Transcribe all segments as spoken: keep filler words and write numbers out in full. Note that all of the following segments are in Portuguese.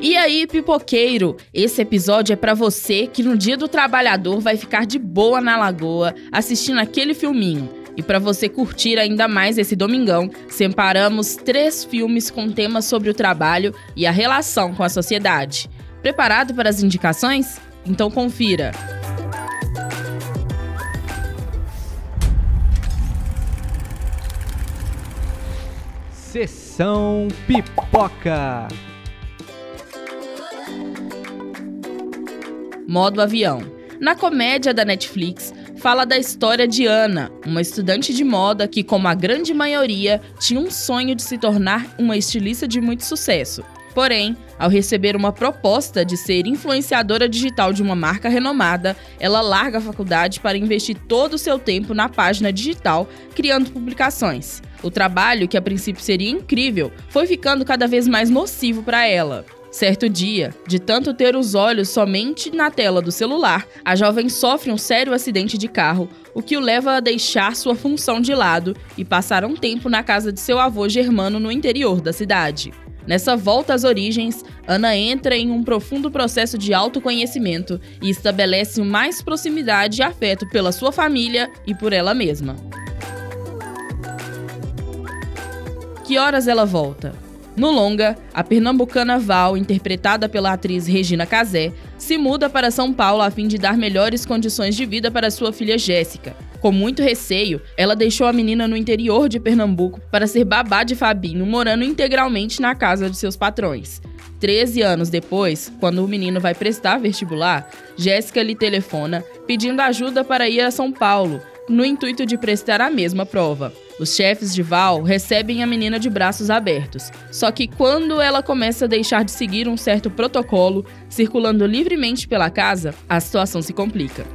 E aí, pipoqueiro? Esse episódio é pra você que no Dia do Trabalhador vai ficar de boa na lagoa assistindo aquele filminho. E pra você curtir ainda mais esse domingão, separamos três filmes com temas sobre o trabalho e a relação com a sociedade. Preparado para as indicações? Então confira! Sessão Pipoca. Modo avião. Na comédia da Netflix, fala da história de Ana, uma estudante de moda que, como a grande maioria, tinha um sonho de se tornar uma estilista de muito sucesso. Porém, ao receber uma proposta de ser influenciadora digital de uma marca renomada, ela larga a faculdade para investir todo o seu tempo na página digital, criando publicações. O trabalho, que a princípio seria incrível, foi ficando cada vez mais nocivo para ela. Certo dia, de tanto ter os olhos somente na tela do celular, a jovem sofre um sério acidente de carro, o que o leva a deixar sua função de lado e passar um tempo na casa de seu avô Germano no interior da cidade. Nessa volta às origens, Ana entra em um profundo processo de autoconhecimento e estabelece mais proximidade e afeto pela sua família e por ela mesma. Que horas ela volta? No longa, a pernambucana Val, interpretada pela atriz Regina Casé, se muda para São Paulo a fim de dar melhores condições de vida para sua filha Jéssica. Com muito receio, ela deixou a menina no interior de Pernambuco para ser babá de Fabinho, morando integralmente na casa de seus patrões. Treze anos depois, quando o menino vai prestar vestibular, Jéssica lhe telefona pedindo ajuda para ir a São Paulo, no intuito de prestar a mesma prova. Os chefes de Val recebem a menina de braços abertos, só que quando ela começa a deixar de seguir um certo protocolo, circulando livremente pela casa, a situação se complica.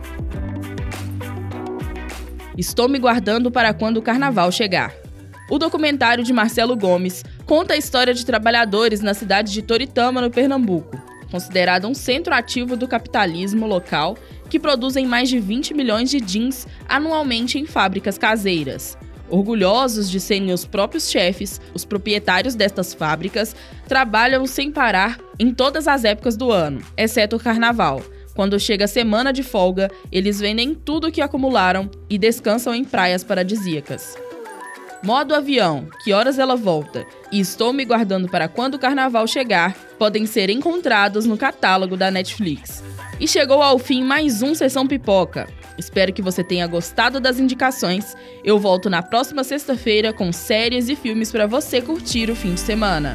Estou me guardando para quando o carnaval chegar. O documentário de Marcelo Gomes conta a história de trabalhadores na cidade de Toritama, no Pernambuco, considerado um centro ativo do capitalismo local, que produzem mais de vinte milhões de jeans anualmente em fábricas caseiras. Orgulhosos de serem os próprios chefes, os proprietários destas fábricas trabalham sem parar em todas as épocas do ano, exceto o carnaval. Quando chega a semana de folga, eles vendem tudo o que acumularam e descansam em praias paradisíacas. Modo avião, Que horas ela volta e Estou me guardando para quando o carnaval chegar podem ser encontrados no catálogo da Netflix. E chegou ao fim mais um Sessão Pipoca. Espero que você tenha gostado das indicações. Eu volto na próxima sexta-feira com séries e filmes para você curtir o fim de semana.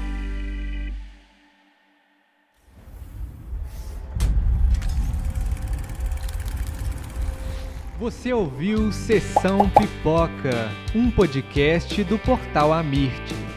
Você ouviu Sessão Pipoca, um podcast do Portal Amirte.